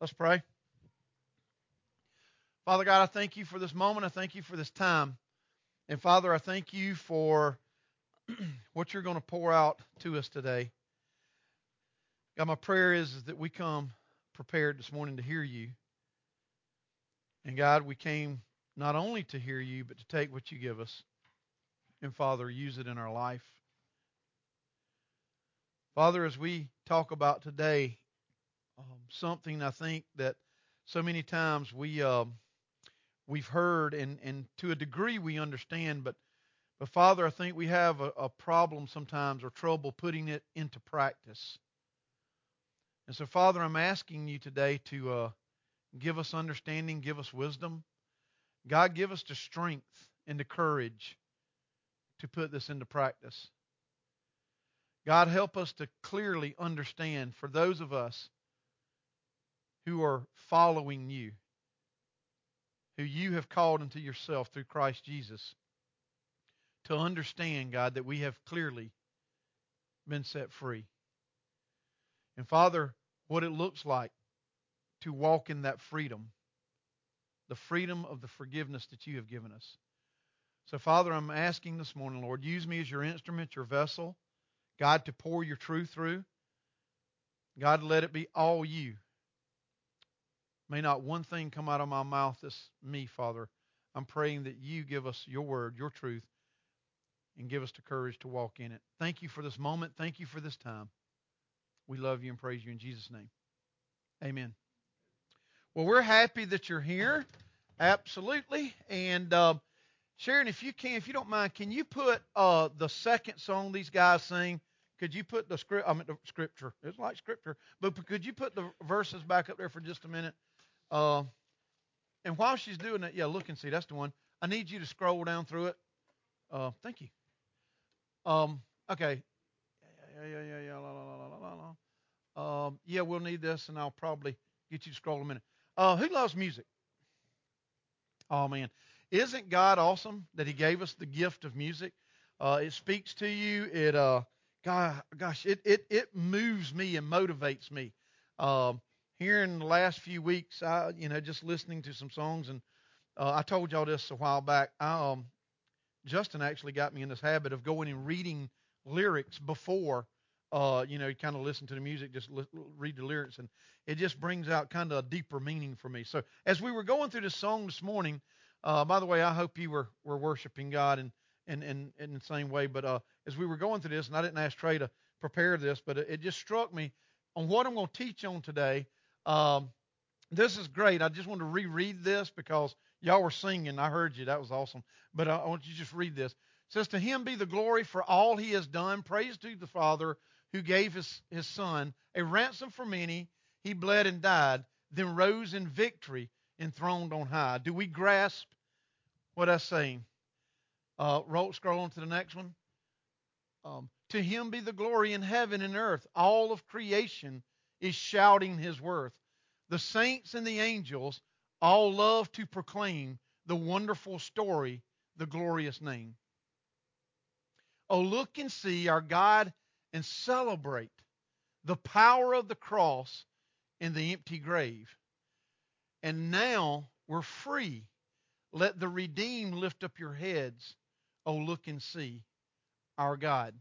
Let's pray. Father God, I thank you for this moment. I thank you for this time. And Father, I thank you for what you're going to pour out to us today. God, my prayer is that we come prepared this morning to hear you. And God, we came not only to hear you, but to take what you give us. And Father, use it in our life. Father, as we talk about today, something I think that so many times we've heard and to a degree we understand, but Father, I think we have a problem sometimes or trouble putting it into practice. And so Father, I'm asking you today to give us understanding, give us wisdom. God, give us the strength and the courage to put this into practice. God, help us to clearly understand for those of us who are following you, who you have called into yourself through Christ Jesus, to understand, God, that we have clearly been set free. And Father, what it looks like to walk in that freedom, the freedom of the forgiveness that you have given us. So Father, I'm asking this morning, Lord, use me as your instrument, your vessel, God, to pour your truth through. God, let it be all you. May not one thing come out of my mouth that's me, Father. I'm praying that you give us your word, your truth, and give us the courage to walk in it. Thank you for this moment. Thank you for this time. We love you and praise you in Jesus' name. Amen. Well, we're happy that you're here. Absolutely. And Sharon, if you can, if you don't mind, can you put the second song these guys sing? Could you put the scripture? It's like scripture, but could you put the verses back up there for just a minute? And while she's doing that, yeah, look and see. That's the one. I need you to scroll down through it. Thank you. Okay. Yeah. Yeah, we'll need this, and I'll probably get you to scroll a minute. Who loves music? Oh, man. Isn't God awesome that he gave us the gift of music? It speaks to you. It moves me and motivates me. Here in the last few weeks, just listening to some songs, and I told y'all this a while back. Justin actually got me in this habit of going and reading lyrics before, kind of listen to the music, just read the lyrics, and it just brings out kind of a deeper meaning for me. So as we were going through this song this morning, by the way, I hope you were worshiping God in the same way. But as we were going through this, and I didn't ask Trey to prepare this, but it just struck me on what I'm going to teach on today. This is great. I just want to reread this because y'all were singing. I heard you. That was awesome. But I want you to just read this. It says, "To him be the glory for all he has done. Praise to the Father who gave his Son a ransom for many. He bled and died, then rose in victory, enthroned on high." Do we grasp what I'm saying? Scroll on to the next one. To him be the glory in heaven and earth. All of creation is shouting his worth. The saints and the angels all love to proclaim the wonderful story, the glorious name. Oh, look and see our God and celebrate the power of the cross and the empty grave. And now we're free. Let the redeemed lift up your heads. Oh, look and see our God.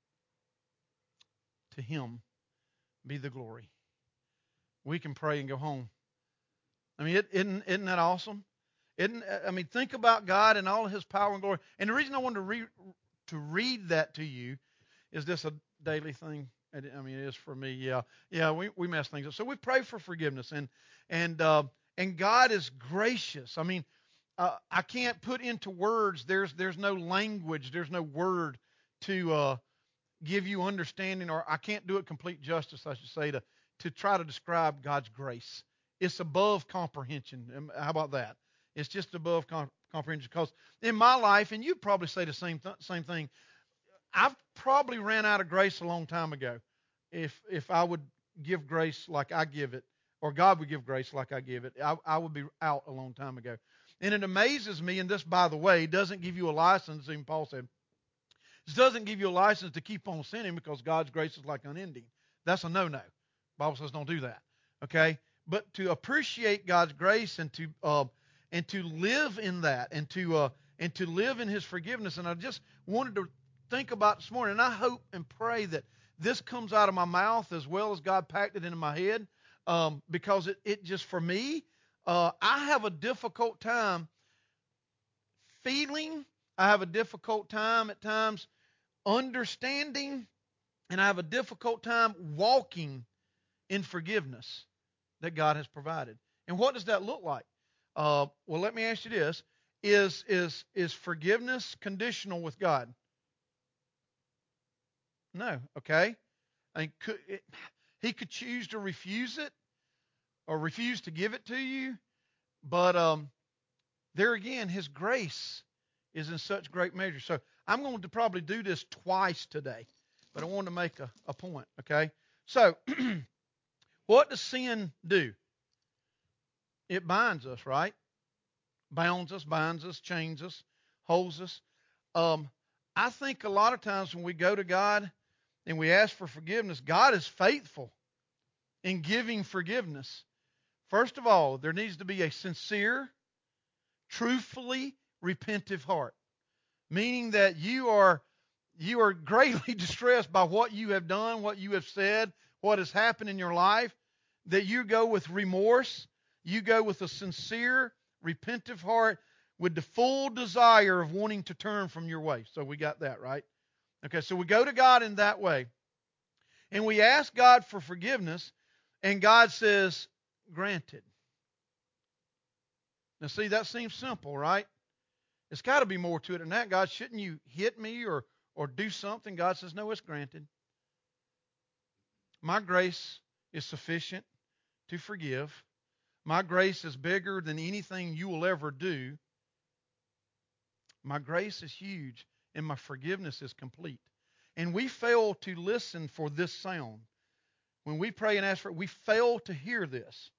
To him be the glory. We can pray and go home. I mean, isn't that awesome? Think about God and all of his power and glory. And the reason I wanted to read that to you is this a daily thing? It is for me. Yeah. We mess things up. So we pray for forgiveness, and God is gracious. I can't put into words. There's no language. There's no word to give you understanding, or I can't do it complete justice, I should say, to try to describe God's grace. It's above comprehension. How about that? It's just above comprehension. Because in my life, and you'd probably say the same thing, I've probably ran out of grace a long time ago. If I would give grace like I give it, or God would give grace like I give it, I would be out a long time ago. And it amazes me, and this, by the way, doesn't give you a license, even Paul said, this doesn't give you a license to keep on sinning because God's grace is like unending. That's a no-no. The Bible says don't do that. Okay? but to appreciate God's grace and to live in that and to live in His forgiveness. And I just wanted to think about this morning, and I hope and pray that this comes out of my mouth as well as God packed it into my head, because it just, for me, I have a difficult time feeling. I have a difficult time at times understanding, and I have a difficult time walking in forgiveness that God has provided. And what does that look like? Well, let me ask you this: Is forgiveness conditional with God? No. Okay. He could choose to refuse it or refuse to give it to you, but there again, His grace is in such great measure. So I'm going to probably do this twice today, but I want to make a point. Okay. So what does sin do? It binds us, right? Bounds us, binds us, chains us, holds us. I think a lot of times when we go to God and we ask for forgiveness, God is faithful in giving forgiveness. First of all, there needs to be a sincere, truthfully repentive heart, meaning that you are greatly distressed by what you have done, what you have said, what has happened in your life, that you go with remorse, you go with a sincere, repentive heart with the full desire of wanting to turn from your way. So we got that, right? Okay, so we go to God in that way, and we ask God for forgiveness, and God says, granted. Now see, that seems simple, right? It's got to be more to it than that. God, shouldn't you hit me or do something? God says, no, it's granted. My grace is sufficient to forgive. My grace is bigger than anything you will ever do. My grace is huge, and my forgiveness is complete. And we fail to listen for this sound. When we pray and ask for it, we fail to hear this.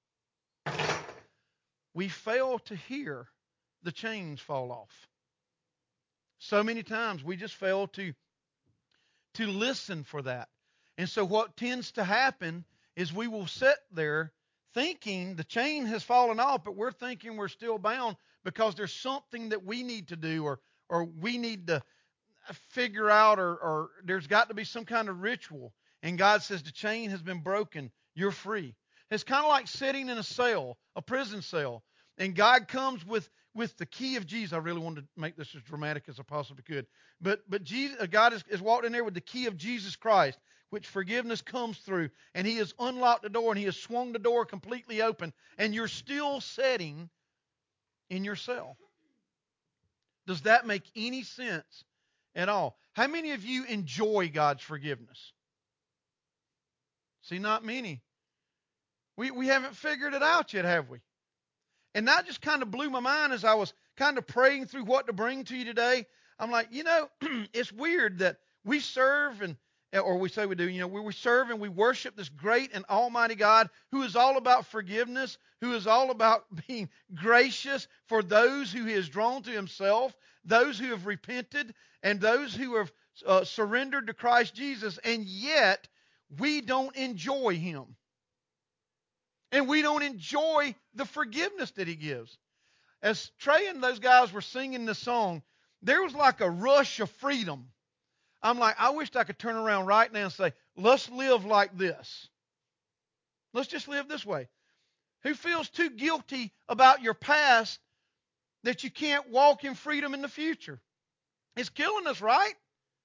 We fail to hear the chains fall off. So many times we just fail to listen for that. And so what tends to happen is we will sit there thinking the chain has fallen off, but we're thinking we're still bound because there's something that we need to do or we need to figure out or there's got to be some kind of ritual. And God says the chain has been broken. You're free. It's kind of like sitting in a cell, a prison cell, and God comes with the key of Jesus. I really wanted to make this as dramatic as I possibly could. But Jesus, God is walked in there with the key of Jesus Christ, which forgiveness comes through. And He has unlocked the door, and He has swung the door completely open. And you're still sitting in your cell. Does that make any sense at all? How many of you enjoy God's forgiveness? See, not many. We haven't figured it out yet, have we? And that just kind of blew my mind as I was kind of praying through what to bring to you today. I'm like, it's weird that we serve or we say we do, we serve and we worship this great and almighty God who is all about forgiveness, who is all about being gracious for those who He has drawn to Himself, those who have repented, and those who have surrendered to Christ Jesus, and yet we don't enjoy Him. And we don't enjoy the forgiveness that He gives. As Trey and those guys were singing this song, there was like a rush of freedom. I'm like, I wished I could turn around right now and say, let's live like this. Let's just live this way. Who feels too guilty about your past that you can't walk in freedom in the future? It's killing us, right?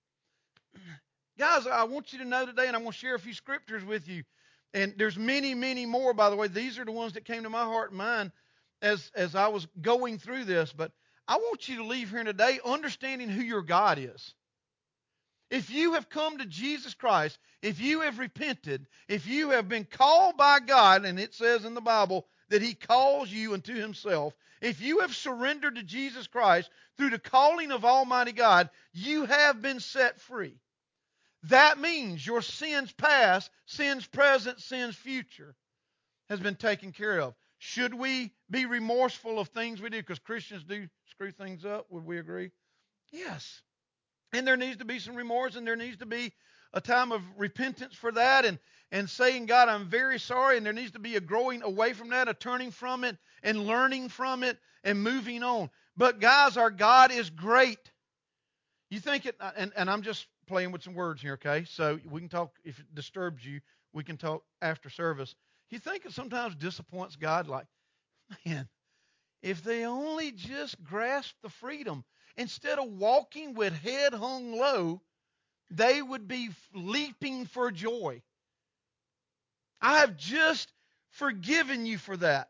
Guys, I want you to know today, and I'm going to share a few scriptures with you. And there's many, many more, by the way. These are the ones that came to my heart and mind as I was going through this. But I want you to leave here today understanding who your God is. If you have come to Jesus Christ, if you have repented, if you have been called by God, and it says in the Bible that He calls you unto Himself, if you have surrendered to Jesus Christ through the calling of Almighty God, you have been set free. That means your sins past, sins present, sins future has been taken care of. Should we be remorseful of things we do? Because Christians do screw things up. Would we agree? Yes. And there needs to be some remorse, and there needs to be a time of repentance for that. and saying, God, I'm very sorry, and there needs to be a growing away from that, a turning from it, and learning from it, and moving on. But guys, our God is great. You think it, and I'm just playing with some words here, okay? So we can talk, if it disturbs you, we can talk after service. You think it sometimes disappoints God, like, man, if they only just grasp the freedom, instead of walking with head hung low, they would be leaping for joy. I have just forgiven you for that.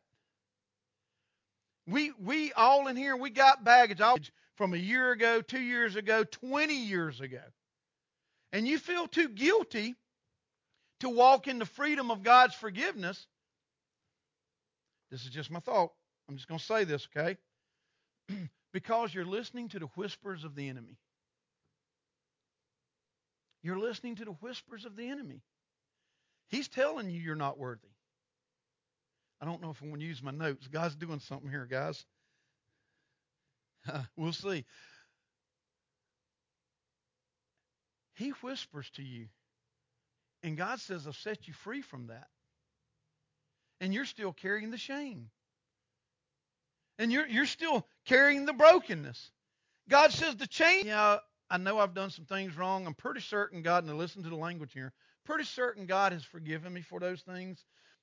We all in here, we got baggage from a year ago, 2 years ago, 20 years ago. And you feel too guilty to walk in the freedom of God's forgiveness. This is just my thought. I'm just going to say this, okay? Because you're listening to the whispers of the enemy. You're listening to the whispers of the enemy. He's telling you you're not worthy. I don't know if I'm going to use my notes. God's doing something here, guys. We'll see. He whispers to you. And God says, I've set you free from that. And you're still carrying the shame. And you're still carrying the brokenness. God says the change. Yeah, I know I've done some things wrong. I'm pretty certain God, and listen to the language here, pretty certain God has forgiven me for those things.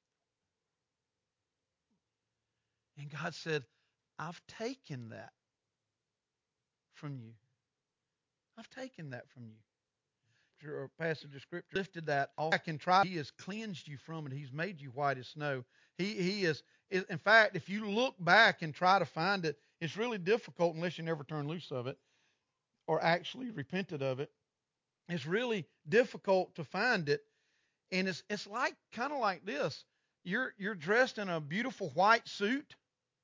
And God said, I've taken that from you. I've taken that from you. Or passage of scripture lifted that off. I can try. He has cleansed you from it. He's made you white as snow. He is. In fact, if you look back and try to find it, it's really difficult unless you never turn loose of it or actually repented of it. It's really difficult to find it, and it's like kind of like this. You're dressed in a beautiful white suit,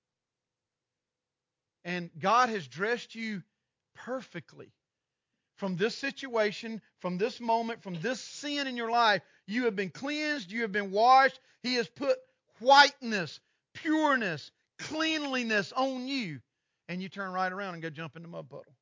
and God has dressed you perfectly. From this situation, from this moment, from this sin in your life, you have been cleansed, you have been washed. He has put whiteness, pureness, cleanliness on you. And you turn right around and go jump in the mud puddle.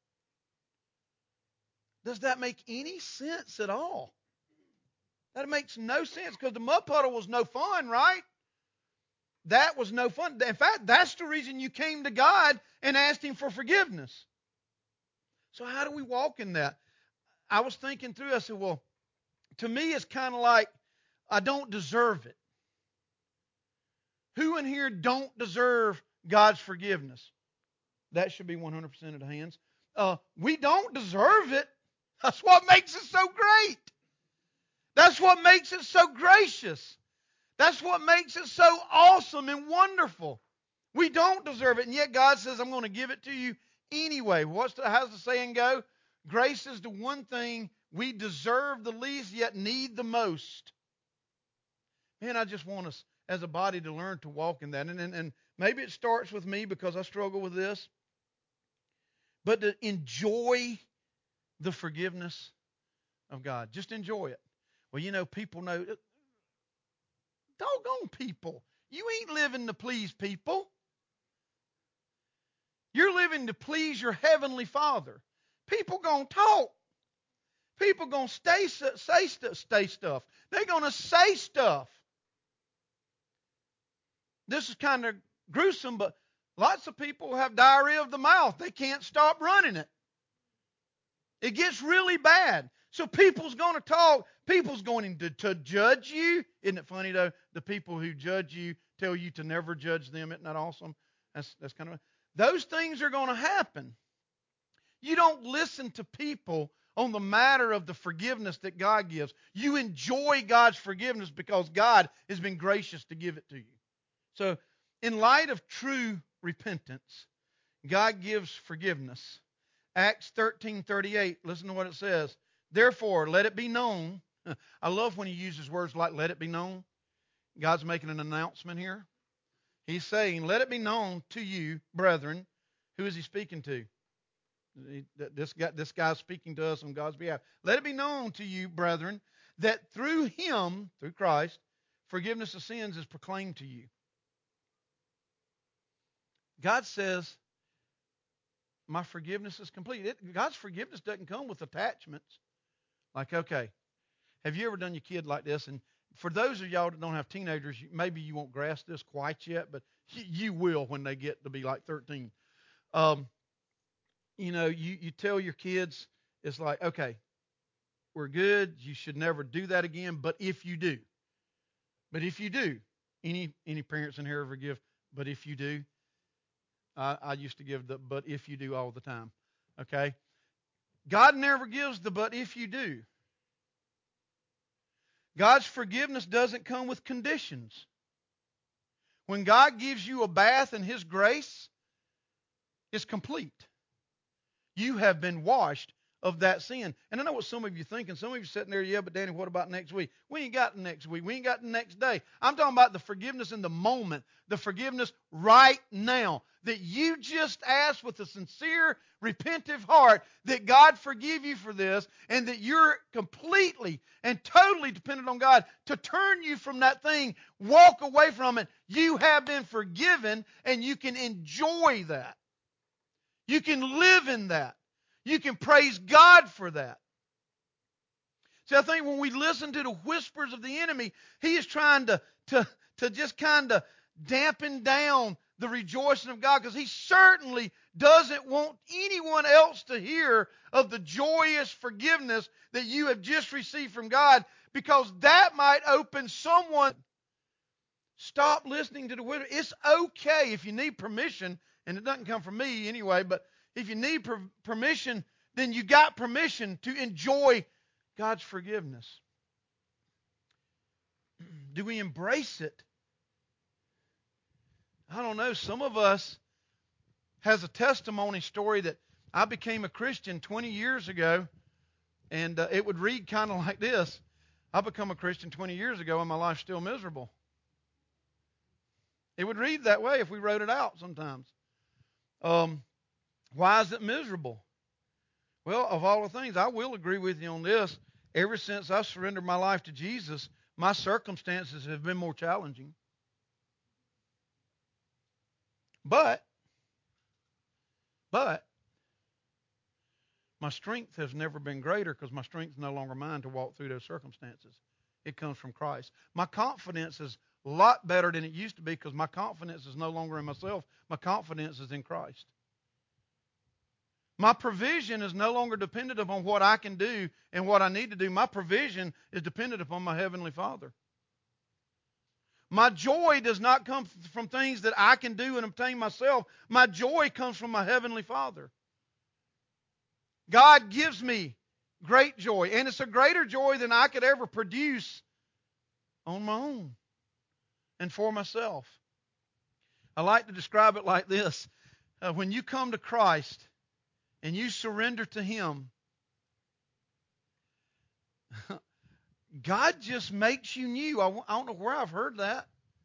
Does that make any sense at all? That makes no sense because the mud puddle was no fun, right? That was no fun. In fact, that's the reason you came to God and asked Him for forgiveness. So how do we walk in that? I was thinking through, I said, well, to me it's kind of like I don't deserve it. Who in here don't deserve God's forgiveness? That should be 100% of the hands. We don't deserve it. That's what makes it so great. That's what makes it so gracious. That's what makes it so awesome and wonderful. We don't deserve it, and yet God says, I'm going to give it to you anyway. How's the saying go? Grace is the one thing we deserve the least, yet need the most. Man, I just want us as a body to learn to walk in that. And maybe it starts with me because I struggle with this. But to enjoy the forgiveness of God. Just enjoy it. Well, people know. Doggone people. You ain't living to please people. You're living to please your heavenly Father. People going to talk. People going to say stuff. They're going to say stuff. This is kind of gruesome, but lots of people have diarrhea of the mouth. They can't stop running it. It gets really bad. So people's going to talk. People's going to judge you. Isn't it funny, though? The people who judge you tell you to never judge them. Isn't that awesome? That's kind of... Those things are going to happen. You don't listen to people on the matter of the forgiveness that God gives. You enjoy God's forgiveness because God has been gracious to give it to you. So, in light of true repentance, God gives forgiveness. Acts 13:38, listen to what it says. Therefore, let it be known. I love when he uses words like let it be known. God's making an announcement here. He's saying, let it be known to you, brethren. Who is he speaking to? This guy's speaking to us on God's behalf. Let it be known to you, brethren, that through him, through Christ, forgiveness of sins is proclaimed to you. God says, my forgiveness is complete. God's forgiveness doesn't come with attachments. Like, okay, have you ever done your kid like this? And for those of y'all that don't have teenagers, maybe you won't grasp this quite yet, but you will when they get to be like 13. You tell your kids, it's like, okay, we're good. You should never do that again. But if you do, any parents in here ever give, but if you do, I used to give the but if you do all the time. Okay? God never gives the but if you do. God's forgiveness doesn't come with conditions. When God gives you a bath in His grace, it's complete. You have been washed of that sin. And I know what some of you are thinking. Some of you are sitting there, yeah, but Danny, what about next week? We ain't got the next week. We ain't got the next day. I'm talking about the forgiveness in the moment, the forgiveness right now, that you just ask with a sincere, repentive heart that God forgive you for this, and that you're completely and totally dependent on God to turn you from that thing, walk away from it. You have been forgiven, and you can enjoy that. You can live in that. You can praise God for that. See, I think when we listen to the whispers of the enemy, he is trying to just kind of dampen down the rejoicing of God, because he certainly doesn't want anyone else to hear of the joyous forgiveness that you have just received from God, because that might open someone. Stop listening to the whisper. It's okay if you need permission, and it doesn't come from me anyway, but if you need permission, then you got permission to enjoy God's forgiveness. Do we embrace it? I don't know. Some of us has a testimony story that I became a Christian 20 years ago, and it would read kind of like this. I became a Christian 20 years ago, and my life's still miserable. It would read that way if we wrote it out sometimes. Why is it miserable? Well, of all the things, I will agree with you on this. Ever since I surrendered my life to Jesus, my circumstances have been more challenging. But my strength has never been greater, because my strength is no longer mine to walk through those circumstances. It comes from Christ. My confidence is a lot better than it used to be, because my confidence is no longer in myself. My confidence is in Christ. My provision is no longer dependent upon what I can do and what I need to do. My provision is dependent upon my Heavenly Father. My joy does not come from things that I can do and obtain myself. My joy comes from my Heavenly Father. God gives me great joy, and it's a greater joy than I could ever produce on my own and for myself. I like to describe it like this. When you come to Christ and you surrender to Him, God just makes you new. I don't know where I've heard that.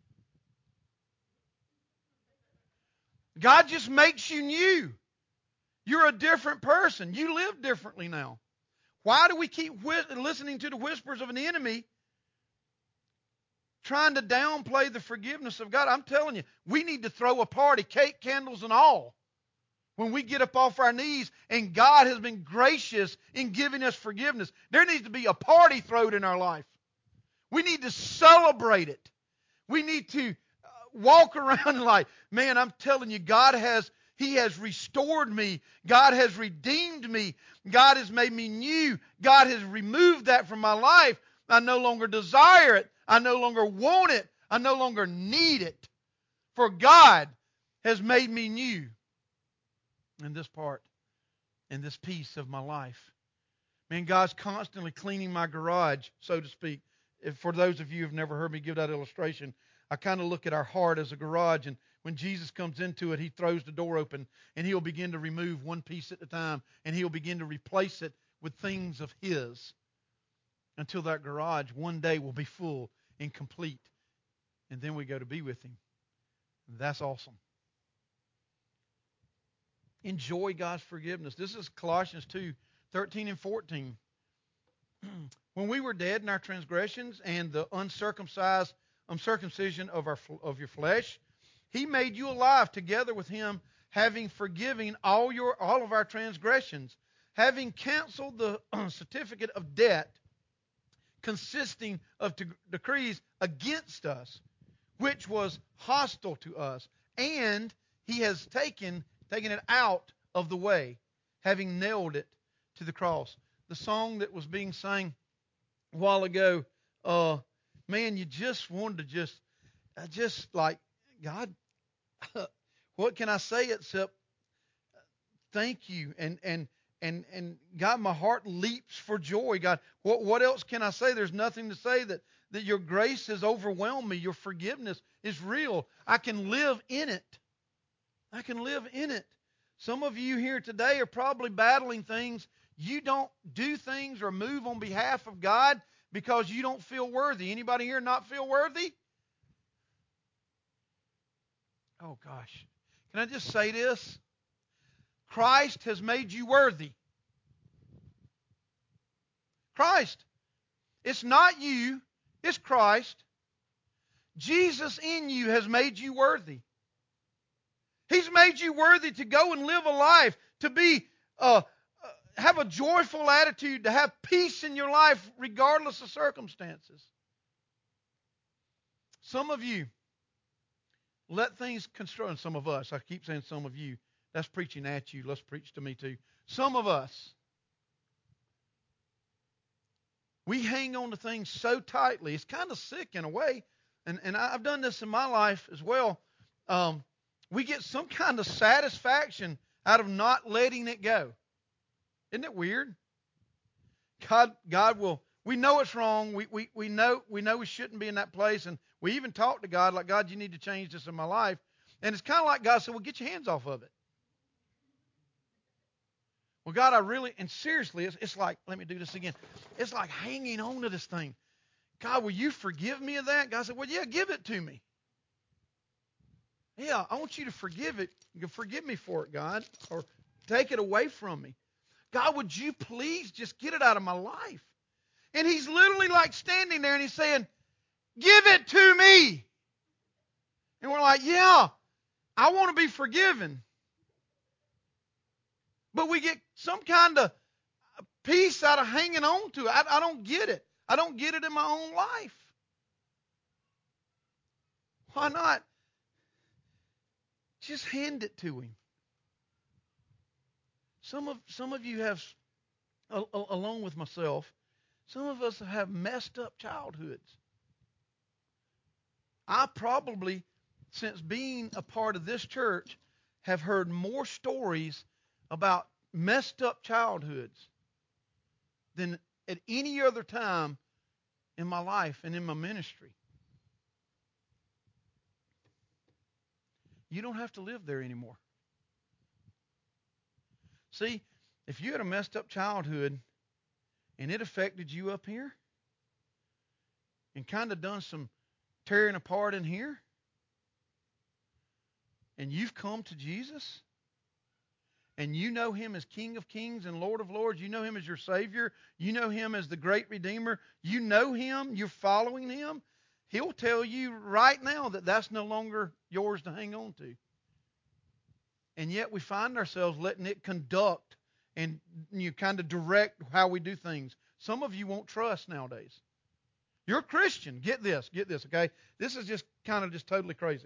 God just makes you new. You're a different person. You live differently now. Why do we keep listening to the whispers of an enemy trying to downplay the forgiveness of God? I'm telling you, we need to throw a party, cake, candles, and all, when we get up off our knees and God has been gracious in giving us forgiveness. There needs to be a party thrown in our life. We need to celebrate it. We need to walk around like, man, I'm telling you, He has restored me. God has redeemed me. God has made me new. God has removed that from my life. I no longer desire it. I no longer want it. I no longer need it. For God has made me new in this part, in this piece of my life. Man, God's constantly cleaning my garage, so to speak. For those of you who have never heard me give that illustration, I kind of look at our heart as a garage, and when Jesus comes into it, He throws the door open, and He'll begin to remove one piece at a time, and He'll begin to replace it with things of His, until that garage one day will be full and complete, and then we go to be with Him. That's awesome. Enjoy God's forgiveness. This is Colossians 2:13 and 14. When we were dead in our transgressions and the uncircumcision of your flesh, He made you alive together with Him, having forgiven all of our transgressions, having canceled the certificate of debt consisting of decrees against us, which was hostile to us. And he has taken it out of the way, having nailed it to the cross. The song that was being sung a while ago, man, you just wanted to just like, God, what can I say except thank you? And God, my heart leaps for joy. God, what else can I say? There's nothing to say that your grace has overwhelmed me. Your forgiveness is real. I can live in it. I can live in it. Some of you here today are probably battling things. You don't do things or move on behalf of God because you don't feel worthy. Anybody here not feel worthy? Oh, gosh. Can I just say this? Christ has made you worthy. Christ. It's not you. It's Christ. Jesus in you has made you worthy. He's made you worthy to go and live a life, to be have a joyful attitude, to have peace in your life regardless of circumstances. Some of you let things control, and some of us, I keep saying some of you, that's preaching at you, let's preach to me too. Some of us, we hang on to things so tightly, it's kind of sick in a way, and I've done this in my life as well. We get some kind of satisfaction out of not letting it go. Isn't it weird? God will. We know it's wrong. We know we shouldn't be in that place, and we even talk to God like, God, you need to change this in my life. And it's kind of like God said, well, get your hands off of it. Well, God, and seriously, it's like, let me do this again. It's like hanging on to this thing. God, will you forgive me of that? God said, well, yeah, give it to me. Yeah, I want you to forgive it. Forgive me for it, God, or take it away from me. God, would you please just get it out of my life? And he's literally like standing there and he's saying, give it to me. And we're like, yeah, I want to be forgiven. But we get some kind of peace out of hanging on to it. I don't get it. I don't get it in my own life. Why not? Just hand it to him. Some of you have, along with myself, some of us have messed up childhoods. I probably, since being a part of this church, have heard more stories about messed up childhoods than at any other time in my life and in my ministry. You don't have to live there anymore. See, if you had a messed up childhood and it affected you up here and kind of done some tearing apart in here, and you've come to Jesus, and you know him as King of Kings and Lord of Lords, you know him as your Savior, you know him as the great Redeemer, you know him, you're following him, he'll tell you right now that that's no longer yours to hang on to. And yet we find ourselves letting it conduct and kind of direct how we do things. Some of you won't trust nowadays. You're a Christian. Get this, okay? This is just kind of just totally crazy.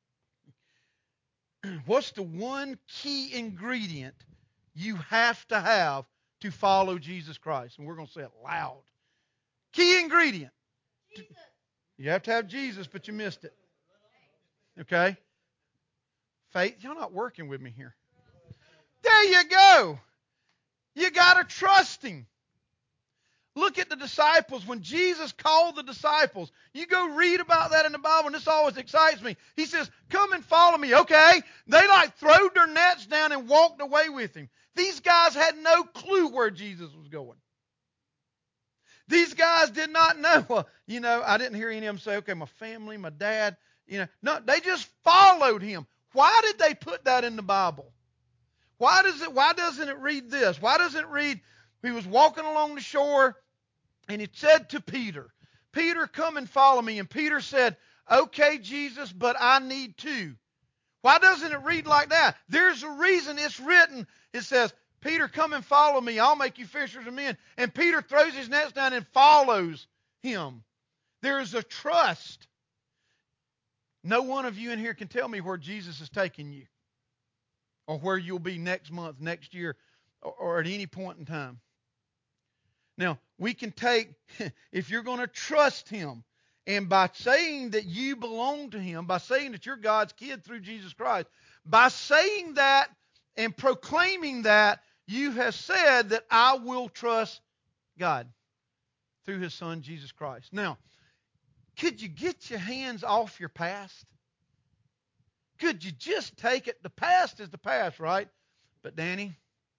What's the one key ingredient you have to follow Jesus Christ? And we're going to say it loud. Key ingredient. Jesus. You have to have Jesus, but you missed it. Okay? Faith. Y'all not working with me here. There you go. You got to trust him. Look at the disciples. When Jesus called the disciples, you go read about that in the Bible, and this always excites me. He says, come and follow me, okay? They like throwed their nets down and walked away with him. These guys had no clue where Jesus was going. These guys did not know. I didn't hear any of them say, okay, my family, my dad. No, they just followed him. Why did they put that in the Bible? Why doesn't it read this? Why doesn't it read, he was walking along the shore, and he said to Peter, Peter, come and follow me. And Peter said, okay, Jesus, but I need to. Why doesn't it read like that? There's a reason it's written. It says, Peter, come and follow me. I'll make you fishers of men. And Peter throws his nets down and follows Him. There is a trust. No one of you in here can tell me where Jesus is taking you, or where you'll be next month, next year, or at any point in time. Now, we can take, if you're going to trust Him, and by saying that you belong to Him, by saying that you're God's kid through Jesus Christ, by saying that and proclaiming that, you have said that I will trust God through His Son, Jesus Christ. Now, could you get your hands off your past? Could you just take it? The past is the past, right? But Danny,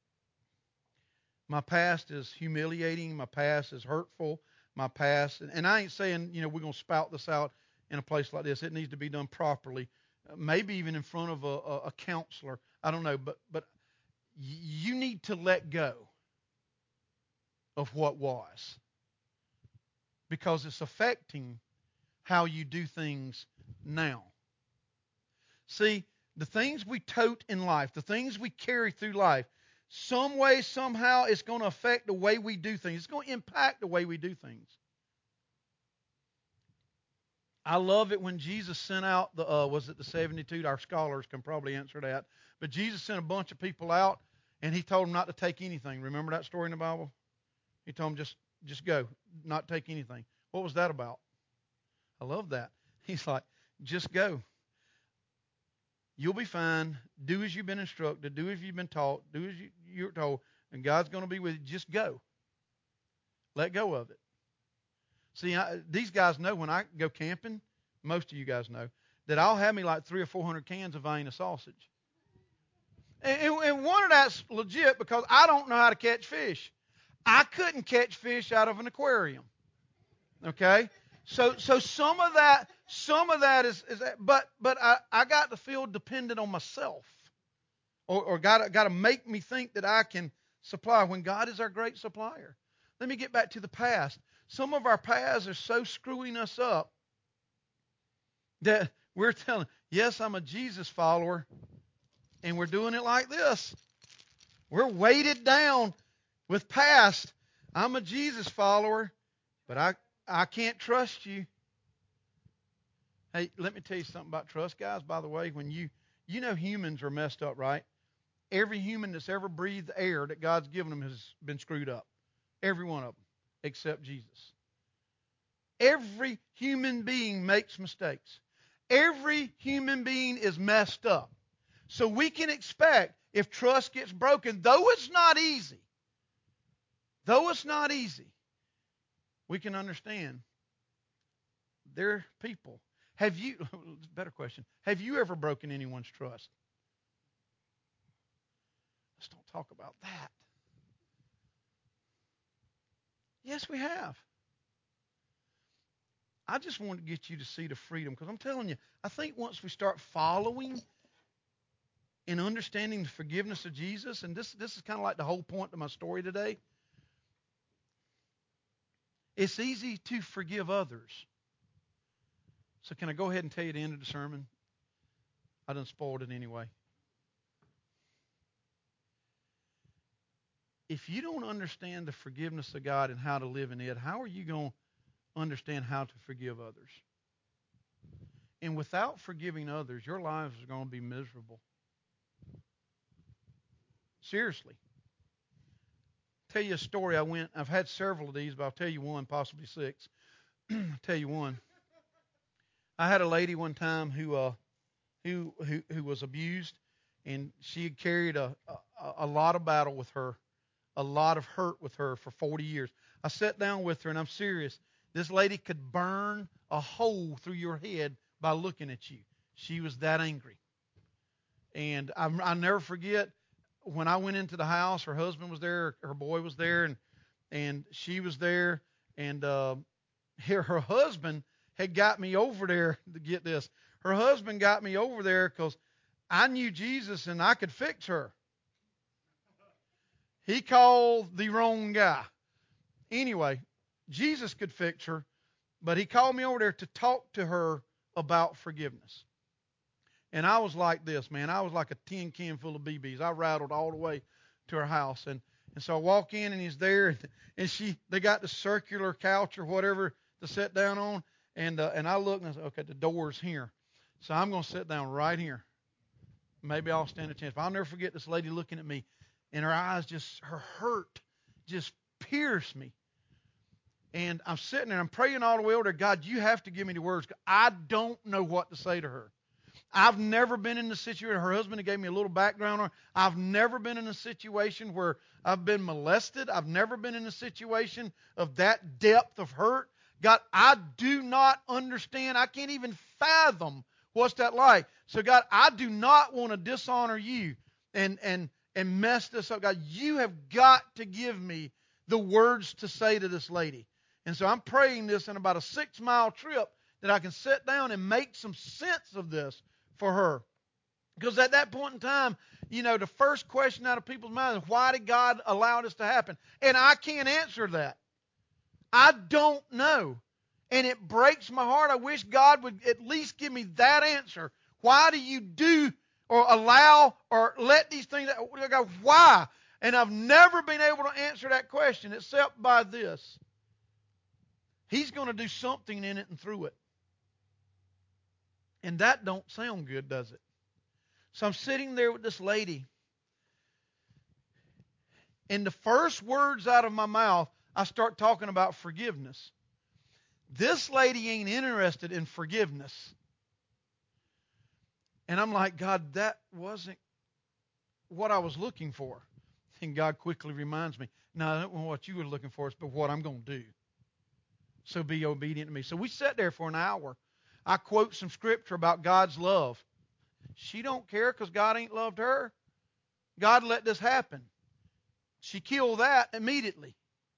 my past is humiliating. My past is hurtful. My past, and I ain't saying, we're going to spout this out in a place like this. It needs to be done properly, maybe even in front of a counselor. I don't know, but you need to let go of what was, because it's affecting how you do things now. See, the things we tote in life, the things we carry through life, some way, somehow, it's going to affect the way we do things. It's going to impact the way we do things. I love it when Jesus sent out was it the 72? Our scholars can probably answer that. But Jesus sent a bunch of people out, and He told them not to take anything. Remember that story in the Bible? He told them just go, not take anything. What was that about? I love that. He's like, just go. You'll be fine. Do as you've been instructed. Do as you've been taught. Do as you're told. And God's going to be with you. Just go. Let go of it. See, these guys know when I go camping, most of you guys know, that I'll have me like 300 or 400 cans of Vienna sausage. And one of that's legit because I don't know how to catch fish. I couldn't catch fish out of an aquarium. Okay? So some of that is but I got to feel dependent on myself, or got to make me think that I can supply when God is our great supplier. Let me get back to the past. Some of our paths are so screwing us up that we're telling, yes, I'm a Jesus follower, and we're doing it like this. We're weighted down with past. I'm a Jesus follower, but I can't trust you. Hey, let me tell you something about trust, guys. By the way, when you humans are messed up, right? Every human that's ever breathed air that God's given them has been screwed up. Every one of them, except Jesus. Every human being makes mistakes. Every human being is messed up. So we can expect, if trust gets broken, though it's not easy, we can understand they're people. Better question, have you ever broken anyone's trust? Let's don't talk about that. Yes, we have. I just wanted to get you to see the freedom, because I'm telling you, I think once we start following and understanding the forgiveness of Jesus, and this is kind of like the whole point of my story today, it's easy to forgive others. So can I go ahead and tell you the end of the sermon? I done spoiled it anyway. If you don't understand the forgiveness of God and how to live in it, how are you going to understand how to forgive others? And without forgiving others, your lives are going to be miserable. Seriously. I'll tell you a story. I've had several of these, but I'll tell you one, possibly six. I'll tell you one. I had a lady one time who was abused, and she had carried a lot of battle with her, a lot of hurt with her for 40 years. I sat down with her, and I'm serious. This lady could burn a hole through your head by looking at you. She was that angry. And I'll never forget, when I went into the house, her husband was there, her boy was there, and she was there, and her husband had got me over there to get this. Her husband got me over there because I knew Jesus and I could fix her. He called the wrong guy. Anyway, Jesus could fix her, but he called me over there to talk to her about forgiveness. And I was like this, man. I was like a tin can full of BBs. I rattled all the way to her house. And so I walk in, and he's there, and they got the circular couch or whatever to sit down on. And I looked and I said, okay, the door's here. So I'm going to sit down right here. Maybe I'll stand a chance. But I'll never forget this lady looking at me. And her eyes her hurt just pierced me. And I'm sitting there, I'm praying all the way over there, God, you have to give me the words. I don't know what to say to her. I've never been in a situation, her husband gave me a little background on her. I've never been in a situation where I've been molested. I've never been in a situation of that depth of hurt. God, I do not understand. I can't even fathom what's that like. So God, I do not want to dishonor you and mess this up. God, you have got to give me the words to say to this lady. And so I'm praying this in about a 6-mile trip that I can sit down and make some sense of this for her. Because at that point in time, the first question out of people's minds is, why did God allow this to happen? And I can't answer that. I don't know. And it breaks my heart. I wish God would at least give me that answer. Why do you do or allow or let these things, why? And I've never been able to answer that question except by this. He's going to do something in it and through it. And that don't sound good, does it? So I'm sitting there with this lady. And the first words out of my mouth, I start talking about forgiveness. This lady ain't interested in forgiveness. And I'm like, God, that wasn't what I was looking for. And God quickly reminds me, no, I don't know what you were looking for, but what I'm going to do. So be obedient to me. So we sat there for an hour. I quote some scripture about God's love. She don't care because God ain't loved her. God let this happen. She killed that immediately.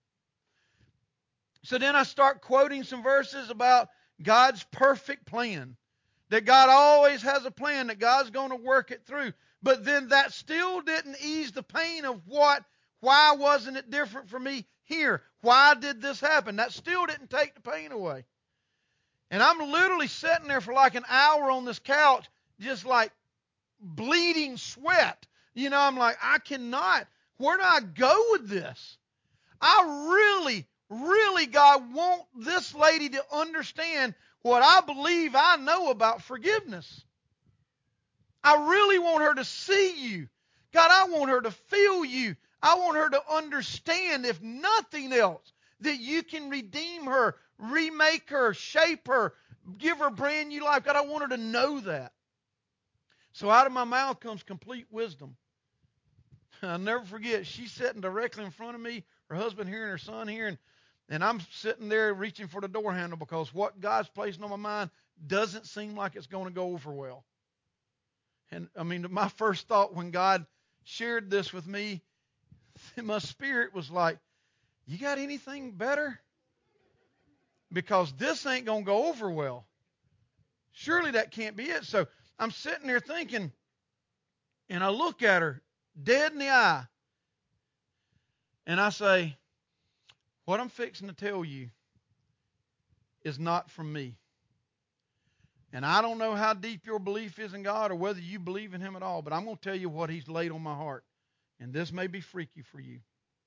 So then I start quoting some verses about God's perfect plan. That God always has a plan, that God's going to work it through. But then that still didn't ease the pain of why wasn't it different for me here? Why did this happen? That still didn't take the pain away. And I'm literally sitting there for like an hour on this couch, just like bleeding sweat. I'm like, I cannot. Where do I go with this? I really, God, want this lady to understand what I believe I know about forgiveness. I really want her to see you. God, I want her to feel you. I want her to understand, if nothing else, that you can redeem her, remake her, shape her, give her brand new life. God, I want her to know that. So out of my mouth comes complete wisdom. I'll never forget, she's sitting directly in front of me, her husband here and her son here, and I'm sitting there reaching for the door handle because what God's placing on my mind doesn't seem like it's going to go over well. And my first thought when God shared this with me, my spirit was like, you got anything better? Because this ain't going to go over well. Surely that can't be it. So I'm sitting there thinking, and I look at her dead in the eye, and I say, what I'm fixing to tell you is not from me. And I don't know how deep your belief is in God or whether you believe in Him at all, but I'm going to tell you what He's laid on my heart. And this may be freaky for you.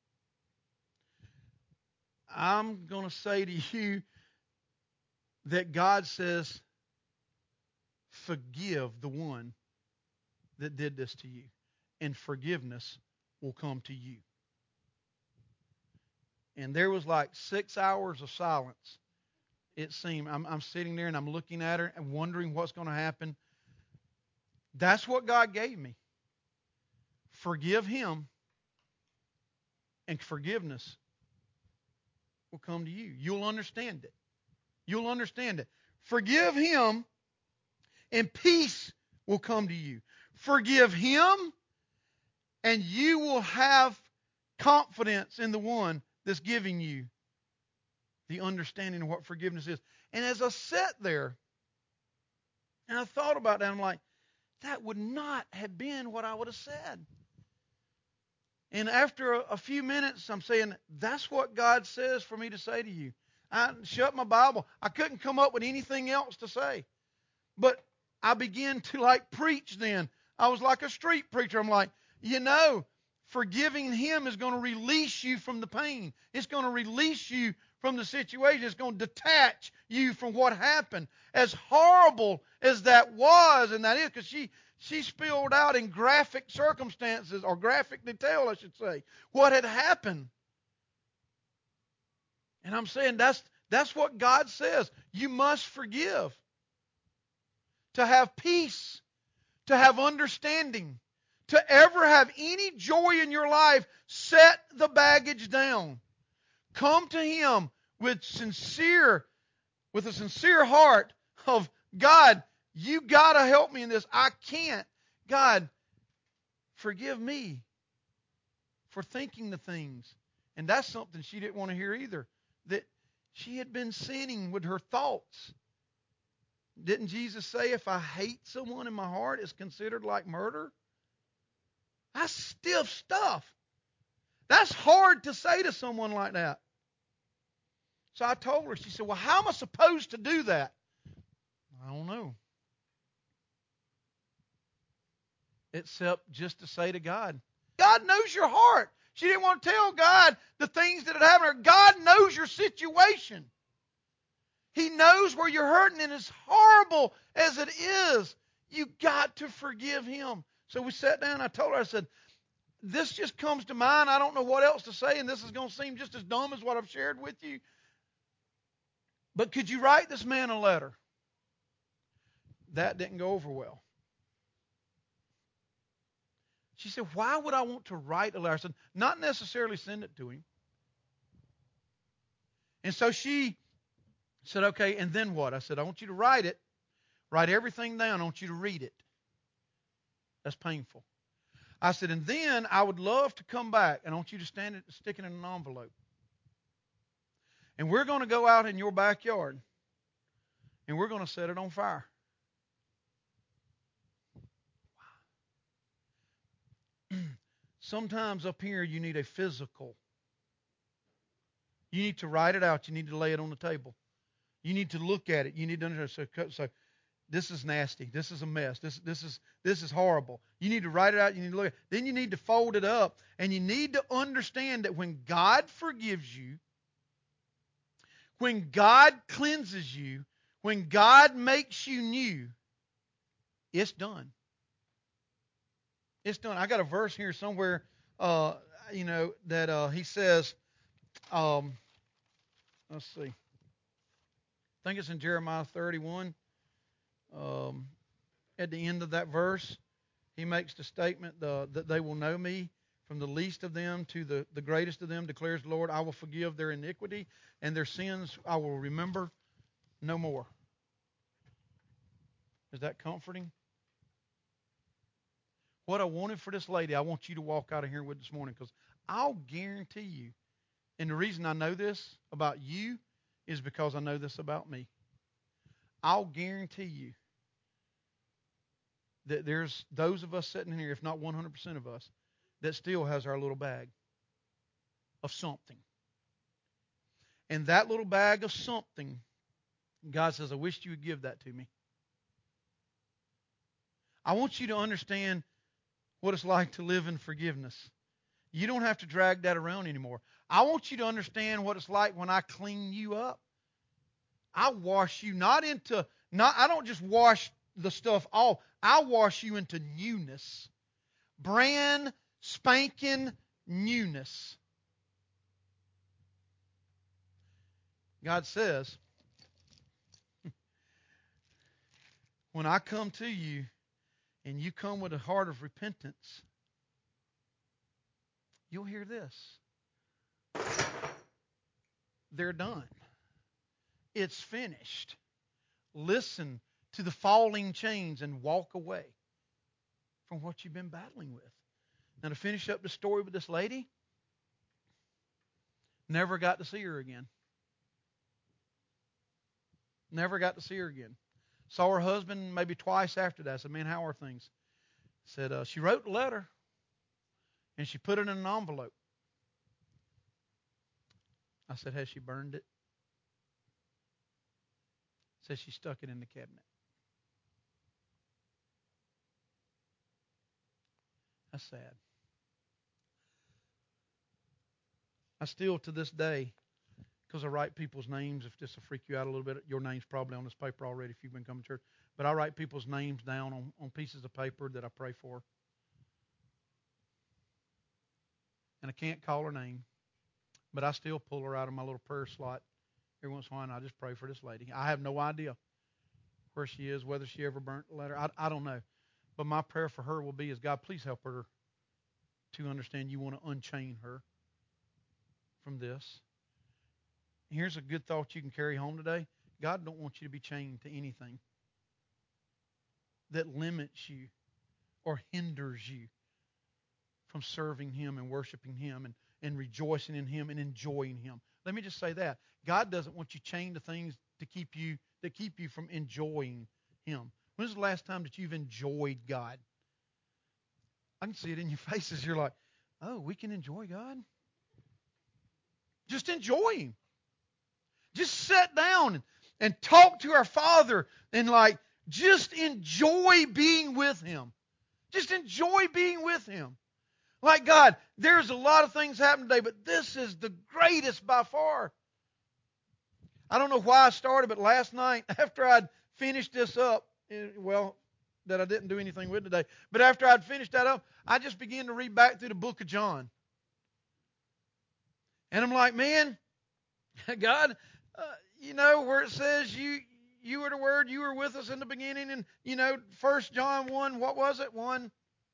I'm going to say to you that God says, forgive the one that did this to you, and forgiveness will come to you. And there was like 6 hours of silence. It seemed, I'm sitting there and I'm looking at her and wondering what's going to happen. That's what God gave me. Forgive him, and forgiveness will come to you. You'll understand it. You'll understand it. Forgive him, and peace will come to you. Forgive him, and you will have confidence in the one that's giving you the understanding of what forgiveness is. And as I sat there, and I thought about that, I'm like, that would not have been what I would have said. And after a few minutes, I'm saying, that's what God says for me to say to you. I shut my Bible. I couldn't come up with anything else to say. But I began to preach then. I was like a street preacher. I'm like, forgiving him is going to release you from the pain. It's going to release you from the situation. It's going to detach you from what happened. As horrible as that was, and that is, because she spilled out in graphic circumstances, or graphic detail, I should say, what had happened. And I'm saying that's what God says. You must forgive. To have peace, to have understanding, to ever have any joy in your life, set the baggage down. Come to Him with a sincere heart of, God, you got to help me in this. I can't. God, forgive me for thinking the things. And that's something she didn't want to hear either. That she had been sinning with her thoughts. Didn't Jesus say, if I hate someone in my heart, it's considered like murder? That's stiff stuff. That's hard to say to someone like that. So I told her, she said, well, how am I supposed to do that? I don't know. Except just to say to God, God knows your heart. She didn't want to tell God the things that had happened to her. God knows your situation. He knows where you're hurting, and as horrible as it is, you got to forgive Him. So we sat down, I told her, I said, this just comes to mind. I don't know what else to say, and this is going to seem just as dumb as what I've shared with you. But could you write this man a letter? That didn't go over well. She said, why would I want to write a letter? I said, not necessarily send it to him. And so she said, okay, and then what? I said, I want you to write it. Write everything down. I want you to read it. That's painful. I said, and then I would love to come back, and I want you to stick it in an envelope. And we're going to go out in your backyard, and we're going to set it on fire. Sometimes up here you need a physical. You need to write it out. You need to lay it on the table. You need to look at it. You need to understand. So this is nasty. This is a mess. This is horrible. You need to write it out. You need to look at it. Then you need to fold it up. And you need to understand that when God forgives you, when God cleanses you, when God makes you new, it's done. It's done. I got a verse here somewhere, that he says, let's see. I think it's in Jeremiah 31. At the end of that verse, he makes the statement that they will know me from the least of them to the greatest of them, declares the Lord. I will forgive their iniquity, and their sins I will remember no more. Is that comforting? What I wanted for this lady, I want you to walk out of here with this morning, because I'll guarantee you, and the reason I know this about you is because I know this about me. I'll guarantee you that there's those of us sitting in here, if not 100% of us, that still has our little bag of something. And that little bag of something, God says, I wish you would give that to me. I want you to understand what it's like to live in forgiveness. You don't have to drag that around anymore. I want you to understand what it's like when I clean you up. I wash you I don't just wash the stuff off. I wash you into newness. Brand spanking newness. God says, when I come to you and you come with a heart of repentance, you'll hear this. They're done. It's finished. Listen to the falling chains and walk away from what you've been battling with. Now, to finish up the story with this lady, never got to see her again. Never got to see her again. Saw her husband maybe twice after that. I said, man, how are things? Said, she wrote a letter, and she put it in an envelope. I said, has she burned it? Said she stuck it in the cabinet. That's sad. I still, to this day, because I write people's names. If this will freak you out a little bit, your name's probably on this paper already if you've been coming to church. But I write people's names down on pieces of paper that I pray for. And I can't call her name, but I still pull her out of my little prayer slot every once in a while, and I just pray for this lady. I have no idea where she is, whether she ever burnt the letter. I don't know. But my prayer for her will be is, God, please help her to understand you want to unchain her from this. Here's a good thought you can carry home today. God don't want you to be chained to anything that limits you or hinders you from serving Him and worshiping Him and rejoicing in Him and enjoying Him. Let me just say that. God doesn't want you chained to things that keep you from enjoying Him. When's the last time that you've enjoyed God? I can see it in your faces. You're like, oh, we can enjoy God? Just enjoy Him. Just sit down and talk to our Father and just enjoy being with Him. Just enjoy being with Him. Like, God, there's a lot of things happening today, but this is the greatest by far. I don't know why I started, but last night, after I'd finished this up, that I didn't do anything with today, but after I'd finished that up, I just began to read back through the book of John. And I'm like, man, God, where it says you are the Word, you were with us in the beginning, and, 1 John 1, what was it? 1?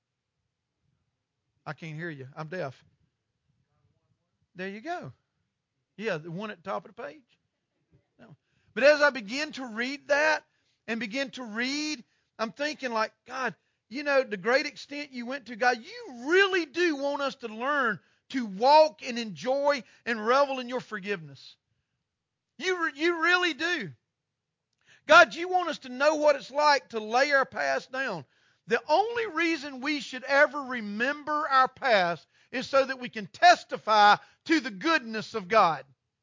I can't hear you. I'm deaf. There you go. Yeah, the one at the top of the page. No. But as I begin to read that and begin to read, I'm thinking like, God, the great extent you went to, God, you really do want us to learn to walk and enjoy and revel in your forgiveness. You really do. God, you want us to know what it's like to lay our past down. The only reason we should ever remember our past is so that we can testify to the goodness of God.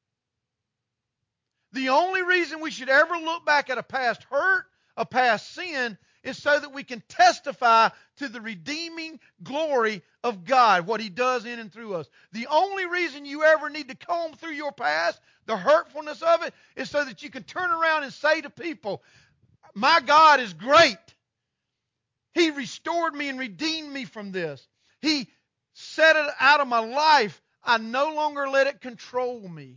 The only reason we should ever look back at a past hurt, a past sin, is so that we can testify to the redeeming glory of God, what He does in and through us. The only reason you ever need to comb through your past, the hurtfulness of it, is so that you can turn around and say to people, my God is great. He restored me and redeemed me from this. He set it out of my life. I no longer let it control me.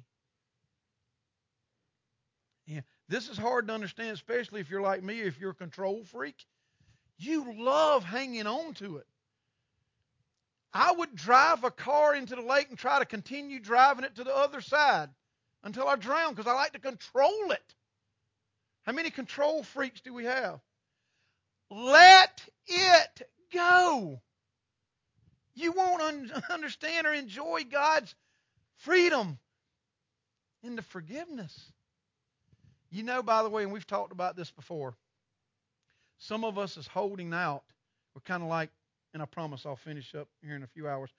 Yeah, this is hard to understand, especially if you're like me, if you're a control freak. You love hanging on to it. I would drive a car into the lake and try to continue driving it to the other side until I drown because I like to control it. How many control freaks do we have? Let it go. You won't understand or enjoy God's freedom in the forgiveness. By the way, and we've talked about this before, some of us is holding out. We're kind of like, and I promise I'll finish up here in a few hours.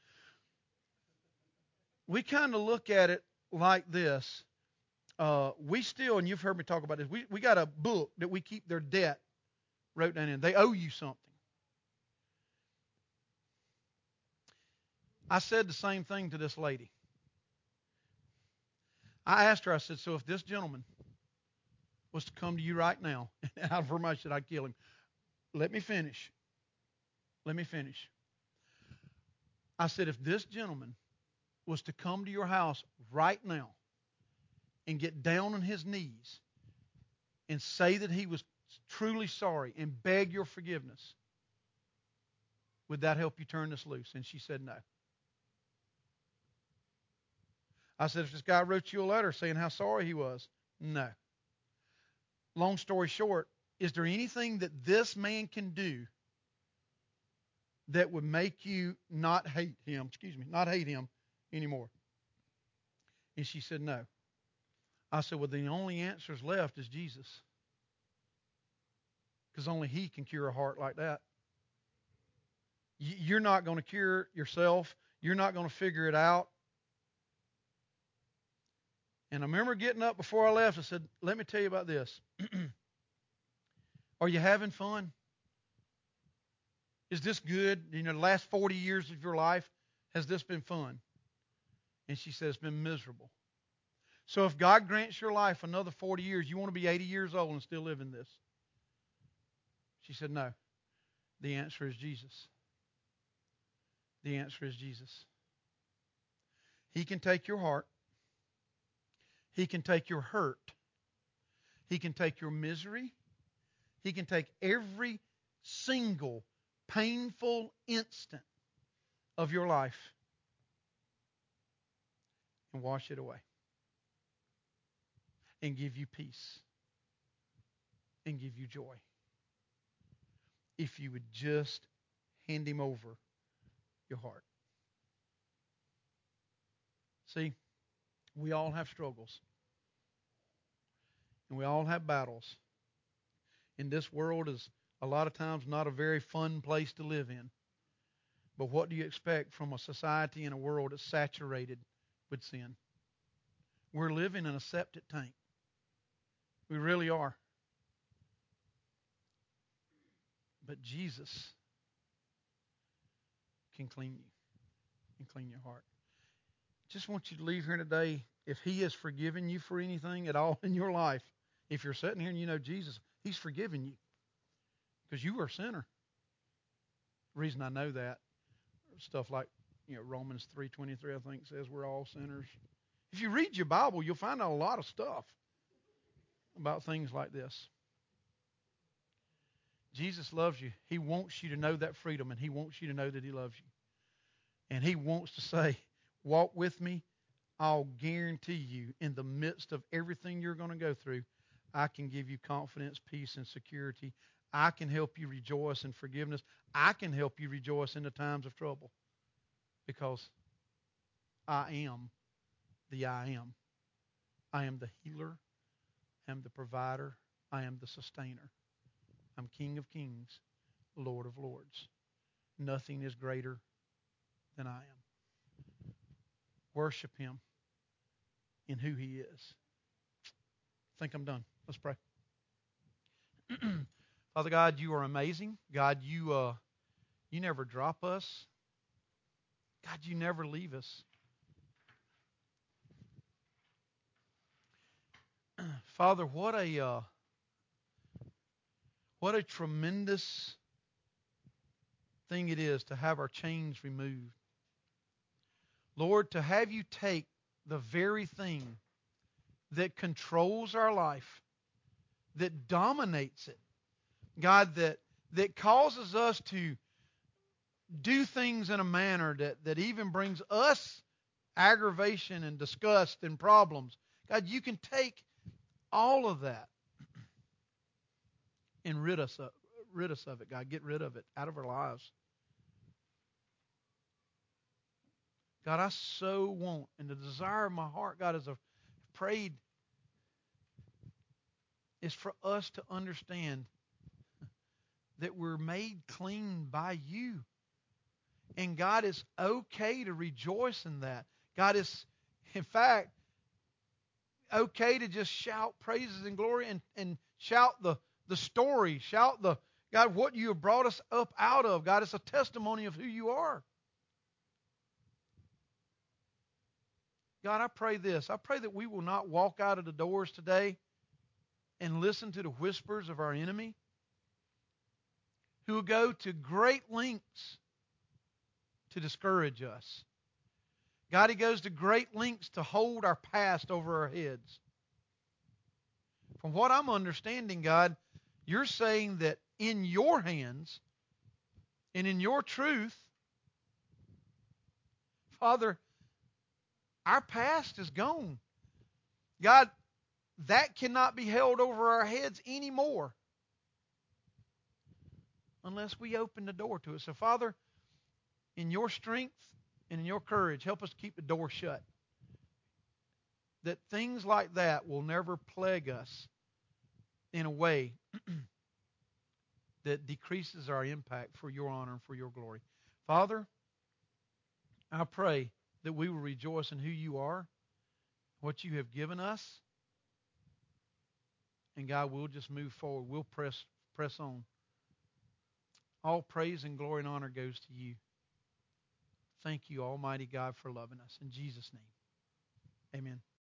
We kind of look at it like this. We still, and you've heard me talk about this, we got a book that we keep their debt wrote down in. They owe you something. I said the same thing to this lady. I asked her, I said, so if this gentleman was to come to you right now, and out of her mouth said I'd kill him. Let me finish. I said, if this gentleman was to come to your house right now and get down on his knees and say that he was truly sorry and beg your forgiveness, would that help you turn this loose? And she said no. I said, if this guy wrote you a letter saying how sorry he was, no. Long story short, is there anything that this man can do that would make you not hate him anymore? And she said no. I said, well, the only answers left is Jesus. Because only He can cure a heart like that. You're not going to cure yourself. You're not going to figure it out. And I remember getting up before I left. I said, let me tell you about this. Are you having fun? Is this good? The last 40 years of your life, has this been fun? And she said, it's been miserable. So if God grants your life another 40 years, you want to be 80 years old and still live in this? She said, no. The answer is Jesus. The answer is Jesus. He can take your heart. He can take your hurt. He can take your misery. He can take every single painful instant of your life and wash it away and give you peace and give you joy. If you would just hand Him over your heart. See, we all have struggles. And we all have battles. And this world is a lot of times not a very fun place to live in. But what do you expect from a society and a world that's saturated with sin? We're living in a septic tank. We really are. But Jesus can clean you and clean your heart. Just want you to leave here today, if He has forgiven you for anything at all in your life, if you're sitting here and you know Jesus, He's forgiven you because you were a sinner. The reason I know that, stuff like Romans 3:23, I think, says we're all sinners. If you read your Bible, you'll find out a lot of stuff about things like this. Jesus loves you. He wants you to know that freedom, and He wants you to know that He loves you. And He wants to say, walk with me. I'll guarantee you, in the midst of everything you're going to go through, I can give you confidence, peace, and security. I can help you rejoice in forgiveness. I can help you rejoice in the times of trouble. Because I am the I am. I am the healer. I am the provider. I am the sustainer. I'm King of kings, Lord of lords. Nothing is greater than I am. Worship Him in who He is. I think I'm done. Let's pray. Father God, You are amazing. God, You never drop us. God, You never leave us. Father, what a tremendous thing it is to have our chains removed. Lord, to have You take the very thing that controls our life, that dominates it, God, that causes us to do things in a manner that even brings us aggravation and disgust and problems. God, You can take all of that and rid us of it, God. Get rid of it out of our lives. God, I so want, and the desire of my heart, God, as I've prayed, is for us to understand that we're made clean by You. And God, it's okay to rejoice in that. God, is, in fact, okay to just shout praises and glory and shout the story. Shout God, what You have brought us up out of. God, it's a testimony of who You are. God, I pray this. I pray that we will not walk out of the doors today and listen to the whispers of our enemy, who will go to great lengths to discourage us. God, he goes to great lengths to hold our past over our heads. From what I'm understanding, God, You're saying that in Your hands and in Your truth, Father, our past is gone. God, that cannot be held over our heads anymore unless we open the door to it. So, Father, in Your strength and in Your courage, help us keep the door shut. That things like that will never plague us in a way that decreases our impact for Your honor and for Your glory. Father, I pray that we will rejoice in who You are, what You have given us, and God, we'll just move forward. We'll press on. All praise and glory and honor goes to You. Thank You, Almighty God, for loving us. In Jesus' name, amen.